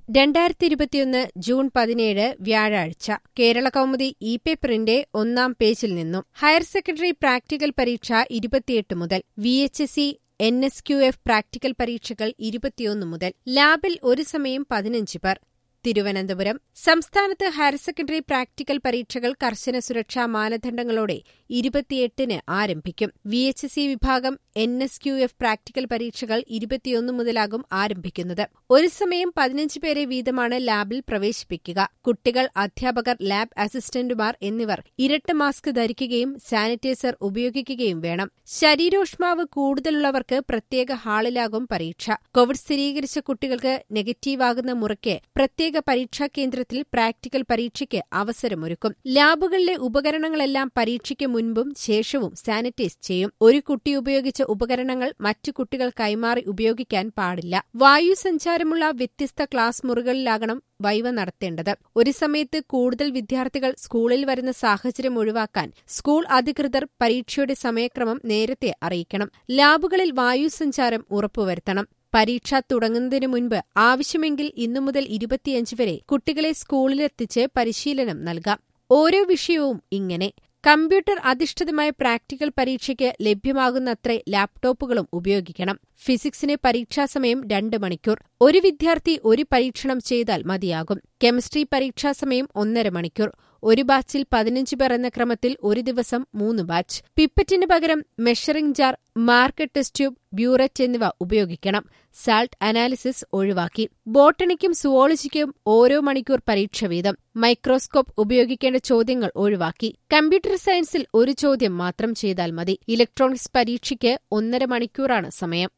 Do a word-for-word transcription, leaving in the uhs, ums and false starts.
രണ്ടായിരത്തി ഇരുപത്തിയൊന്ന് ജൂൺ പതിനേഴ് വ്യാഴാഴ്ച കേരളകൗമുദി ഇ പേപ്പറിന്റെ ഒന്നാം പേജിൽ നിന്നും ഹയർ സെക്കൻഡറി പ്രാക്ടിക്കൽ പരീക്ഷ ഇരുപത്തിയെട്ട് മുതൽ V H S C N S Q F practical പരീക്ഷകൾ ഇരുപത്തിയൊന്ന് മുതൽ ലാബിൽ ഒരു സമയം പതിനഞ്ച് പേർ തിരുവനന്തപുരം സംസ്ഥാനത്ത് ഹയർ സെക്കൻഡറി പ്രാക്ടിക്കൽ പരീക്ഷകൾ കർശന സുരക്ഷാ മാനദണ്ഡങ്ങളോടെ ഇരുപത്തിയെട്ടിന് ആരംഭിക്കും. വി എച്ച് എസ് സി വിഭാഗം N S Q F practical പരീക്ഷകൾ ഇരുപത്തിയൊന്ന് മുതലാകും ആരംഭിക്കുന്നത്. ഒരു സമയം പതിനഞ്ച് പേരെ വീതമാണ് ലാബിൽ പ്രവേശിപ്പിക്കുക. കുട്ടികൾ, അധ്യാപകർ, ലാബ് അസിസ്റ്റന്റുമാർ എന്നിവർ ഇരട്ട മാസ്ക് ധരിക്കുകയും സാനിറ്റൈസർ ഉപയോഗിക്കുകയും വേണം. ശരീരോഷ്മാവ് കൂടുതലുള്ളവർക്ക് പ്രത്യേക ഹാളിലാകും പരീക്ഷ. കോവിഡ് സ്ഥിരീകരിച്ച കുട്ടികൾക്ക് നെഗറ്റീവാകുന്ന മുറയ്ക്ക് പ്രത്യേക പരീക്ഷാ കേന്ദ്രത്തിൽ പ്രാക്ടിക്കൽ പരീക്ഷയ്ക്ക് അവസരമൊരുക്കും. ലാബുകളിലെ ഉപകരണങ്ങളെല്ലാം പരീക്ഷയ്ക്ക് മുൻപും ശേഷവും സാനിറ്റൈസ് ചെയ്യും. ഒരു കുട്ടി ഉപയോഗിച്ച ഉപകരണങ്ങൾ മറ്റു കുട്ടികൾ കൈമാറി ഉപയോഗിക്കാൻ പാടില്ല. വായു സഞ്ചാരമുള്ള വ്യത്യസ്ത ക്ലാസ് മുറികളിലാകണം വൈവ നടത്തേണ്ടത്. ഒരു സമയത്ത് കൂടുതൽ വിദ്യാർത്ഥികൾ സ്കൂളിൽ വരുന്ന സാഹചര്യം ഒഴിവാക്കാൻ സ്കൂൾ അധികൃതർ പരീക്ഷയുടെ സമയക്രമം നേരത്തെ അറിയിക്കണം. ലാബുകളിൽ വായു സഞ്ചാരം ഉറപ്പുവരുത്തണം. പരീക്ഷ തുടങ്ങുന്നതിനു മുൻപ് ആവശ്യമെങ്കിൽ ഇന്നു മുതൽ ഇരുപത്തിയഞ്ച് വരെ കുട്ടികളെ സ്കൂളിലെത്തിച്ച് പരിശീലനം നൽകാം. ഓരോ വിഷയവും ഇങ്ങനെ: കമ്പ്യൂട്ടർ അധിഷ്ഠിതമായ പ്രാക്ടിക്കൽ പരീക്ഷയ്ക്ക് ലഭ്യമാകുന്നത്രേ ലാപ്ടോപ്പുകളും ഉപയോഗിക്കണം. ഫിസിക്സിന് പരീക്ഷാസമയം രണ്ട് മണിക്കൂർ. ഒരു വിദ്യാർത്ഥി ഒരു പരീക്ഷണം ചെയ്താൽ മതിയാകും. കെമിസ്ട്രി പരീക്ഷാസമയം ഒന്നര മണിക്കൂർ. ഒരു ബാച്ചിൽ പതിനഞ്ച് പേർ എന്ന ക്രമത്തിൽ ഒരു ദിവസം മൂന്ന് ബാച്ച്. പിപ്പറ്റിന് പകരം measuring jar, mark test tube, burette എന്നിവ ഉപയോഗിക്കണം. സാൾട്ട് അനാലിസിസ് ഒഴിവാക്കി. ബോട്ടണിക്കും സുവോളജിക്കും ഓരോ മണിക്കൂർ പരീക്ഷ വീതം. മൈക്രോസ്കോപ്പ് ഉപയോഗിക്കേണ്ട ചോദ്യങ്ങൾ ഒഴിവാക്കി. കമ്പ്യൂട്ടർ സയൻസിൽ ഒരു ചോദ്യം മാത്രം ചെയ്താൽ മതി. ഇലക്ട്രോണിക്സ് പരീക്ഷയ്ക്ക് ഒന്നര മണിക്കൂറാണ് സമയം.